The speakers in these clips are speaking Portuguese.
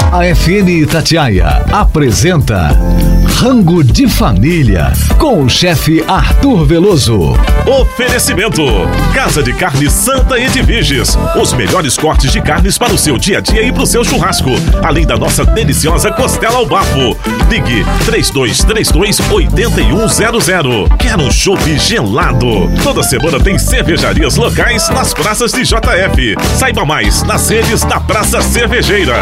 A FM Itatiaia apresenta Rango de Família com o chefe Arthur Veloso. Oferecimento: Casa de Carne Santa Edviges. Os melhores cortes de carnes para o seu dia a dia e para o seu churrasco. Além da nossa deliciosa costela ao bafo. Ligue 3232-8100. Quer um chopp gelado? Toda semana tem cervejarias locais nas praças de JF. Saiba mais nas redes da Praça Cervejeira.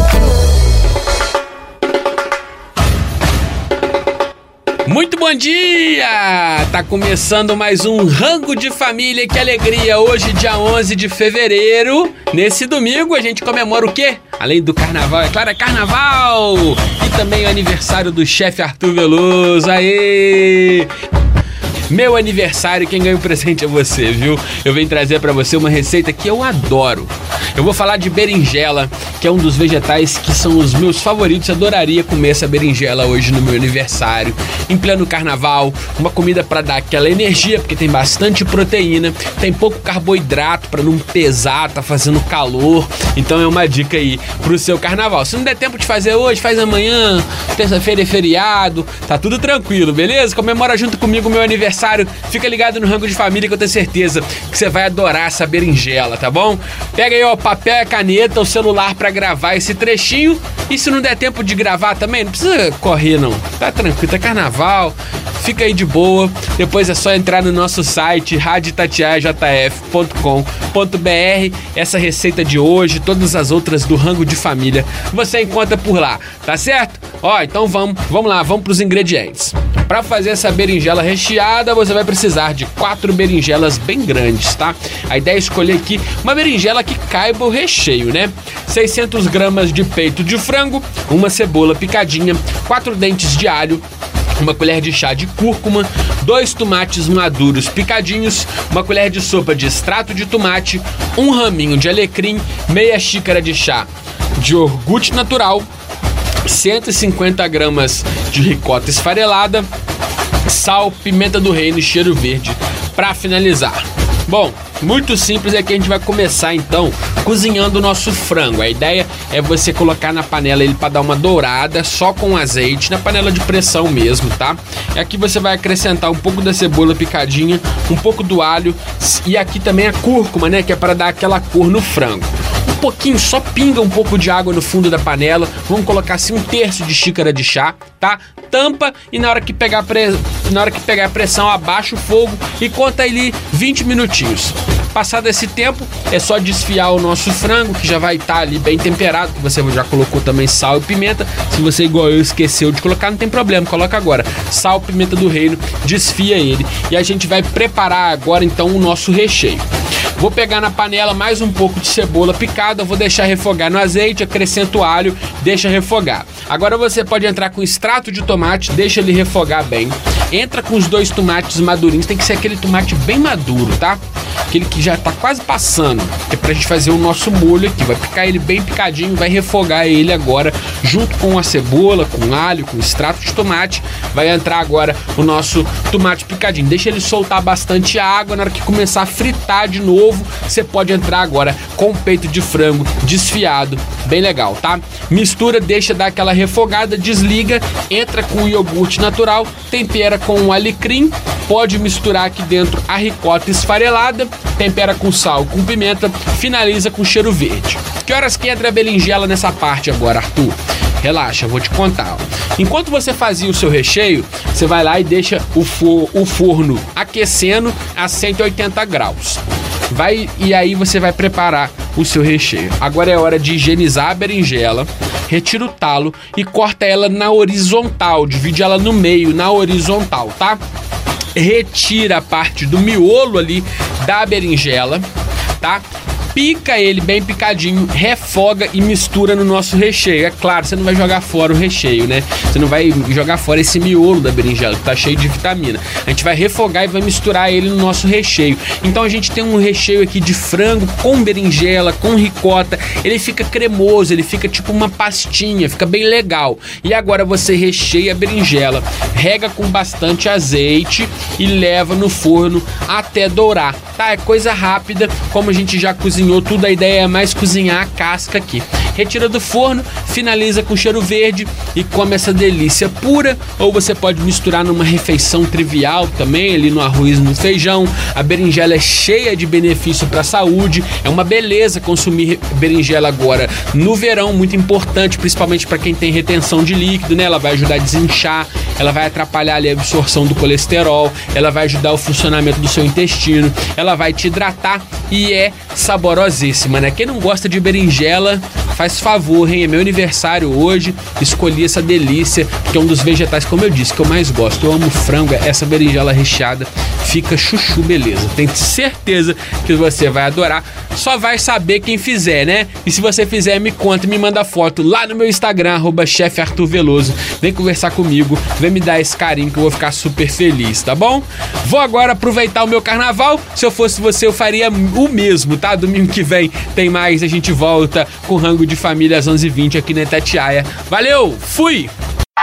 Muito bom dia! Tá começando mais um Rango de Família, que alegria! Hoje, dia 11 de fevereiro, nesse domingo, a gente comemora o quê? Além do carnaval, é claro, é carnaval! E também o aniversário do chefe Arthur Veloso, aê! Meu aniversário, quem ganha o presente é você, viu? Eu venho trazer pra você uma receita que eu adoro. Eu vou falar de berinjela, que é um dos vegetais que são os meus favoritos. Eu adoraria comer essa berinjela hoje no meu aniversário, em pleno carnaval. Uma comida pra dar aquela energia, porque tem bastante proteína, tem pouco carboidrato pra não pesar, tá fazendo calor. Então é uma dica aí pro seu carnaval. Se não der tempo de fazer hoje, faz amanhã. Terça-feira é feriado, tá tudo tranquilo, beleza? Comemora junto comigo o meu aniversário. Fica ligado no Rango de Família, que eu tenho certeza que você vai adorar essa berinjela, tá bom? Pega aí, ó, papel e caneta, o celular pra gravar esse trechinho. E se não der tempo de gravar também, não precisa correr não, tá tranquilo, tá carnaval, fica aí de boa. Depois é só entrar no nosso site radioitatiaiajf.com.br. Essa receita de hoje, todas as outras do Rango de Família, você encontra por lá, tá certo? Ó, então vamos lá, vamos pros ingredientes. Para fazer essa berinjela recheada, você vai precisar de 4 berinjelas bem grandes, tá? A ideia é escolher aqui uma berinjela que caiba o recheio, né? 600 gramas de peito de frango, uma cebola picadinha, 4 dentes de alho, uma colher de chá de cúrcuma, 2 tomates maduros picadinhos, uma colher de sopa de extrato de tomate, um raminho de alecrim, meia xícara de chá de iogurte natural, 150 gramas de ricota esfarelada, sal, pimenta do reino e cheiro verde para finalizar. Bom, muito simples, é que a gente vai começar então cozinhando o nosso frango. A ideia é você colocar na panela ele para dar uma dourada, só com azeite, na panela de pressão mesmo, tá? E aqui você vai acrescentar um pouco da cebola picadinha, um pouco do alho e aqui também a cúrcuma, né? Que é para dar aquela cor no frango. Um pouquinho, só pinga um pouco de água no fundo da panela. Vamos colocar assim 1/3 de xícara de chá, tá? Tampa e na hora que pegar a pressão, abaixa o fogo e conta ali 20 minutinhos. Passado esse tempo, é só desfiar o nosso frango, que já vai estar ali bem temperado, que você já colocou também sal e pimenta. Se você, igual eu, esqueceu de colocar, não tem problema, coloca agora. Sal, pimenta do reino, desfia ele. E a gente vai preparar agora então o nosso recheio. Vou pegar na panela mais um pouco de cebola picada, vou deixar refogar no azeite, acrescento o alho, deixa refogar. Agora você pode entrar com extrato de tomate, deixa ele refogar bem. Entra com os 2 tomates madurinhos, tem que ser aquele tomate bem maduro, tá? Aquele que já tá quase passando, que é pra gente fazer o nosso molho aqui. Vai picar ele bem picadinho, vai refogar ele agora junto com a cebola, com alho, com extrato de tomate. Vai entrar agora o nosso tomate picadinho. Deixa ele soltar bastante água. Na hora que começar a fritar de novo, você pode entrar agora com o peito de frango desfiado, bem legal, tá? Mistura, deixa dar aquela refogada, desliga, entra com o iogurte natural, tempera com o alecrim, pode misturar aqui dentro a ricota esfarelada, tempera com sal, com pimenta, finaliza com cheiro verde. Que horas que entra a berinjela nessa parte agora, Arthur? Relaxa, vou te contar. Enquanto você fazia o seu recheio, você vai lá e deixa o forno aquecendo a 180 graus. E aí você vai preparar o seu recheio. Agora é hora de higienizar a berinjela, retira o talo e corta ela na horizontal, divide ela no meio, na horizontal, tá? Retira a parte do miolo ali da berinjela, tá? Pica ele bem picadinho, refoga e mistura no nosso recheio. É claro, você não vai jogar fora o recheio, né? Você não vai jogar fora esse miolo da berinjela, que tá cheio de vitamina. A gente vai refogar e vai misturar ele no nosso recheio. Então a gente tem um recheio aqui de frango com berinjela, com ricota. Ele fica cremoso, ele fica tipo uma pastinha, fica bem legal. E agora você recheia a berinjela, rega com bastante azeite e leva no forno até dourar. tá? É coisa rápida, como a gente já cozinhou tudo, a ideia é mais cozinhar a casca aqui. Retira do forno, finaliza com cheiro verde e come essa delícia pura, ou você pode misturar numa refeição trivial também, ali no arroz e no feijão. A berinjela é cheia de benefício para a saúde, é uma beleza consumir berinjela agora no verão, muito importante, principalmente para quem tem retenção de líquido, né? Ela vai ajudar a desinchar, ela vai atrapalhar ali a absorção do colesterol, ela vai ajudar o funcionamento do seu intestino, ela vai te hidratar e é saborosíssima, né? Quem não gosta de berinjela, faz favor, hein? É meu aniversário hoje, escolhi essa delícia, que é um dos vegetais, como eu disse, que eu mais gosto. Eu amo frango, essa berinjela recheada fica chuchu, beleza. Tenho certeza que você vai adorar, só vai saber quem fizer, né? E se você fizer, me conta, me manda foto lá no meu Instagram, @chefarturveloso. Vem conversar comigo, vem me dar esse carinho que eu vou ficar super feliz, tá bom? Vou agora aproveitar o meu carnaval. Se eu fosse você, eu faria o mesmo, tá? Domingo que vem tem mais, a gente volta com Rango de Família às 11h20 aqui na Itatiaia. Valeu, fui!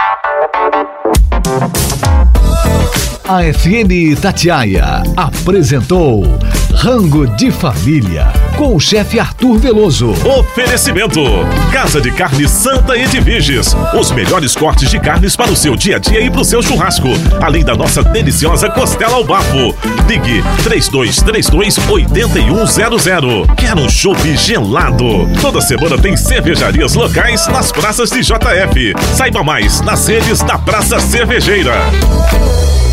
A FM Itatiaia apresentou Rango de Família com o chefe Arthur Veloso. Oferecimento: Casa de Carne Santa Edviges. Os melhores cortes de carnes para o seu dia a dia e para o seu churrasco. Além da nossa deliciosa costela ao bafo. Ligue 3232-8100. Quer um chopp gelado? Toda semana tem cervejarias locais nas praças de JF. Saiba mais nas redes da Praça Cervejeira.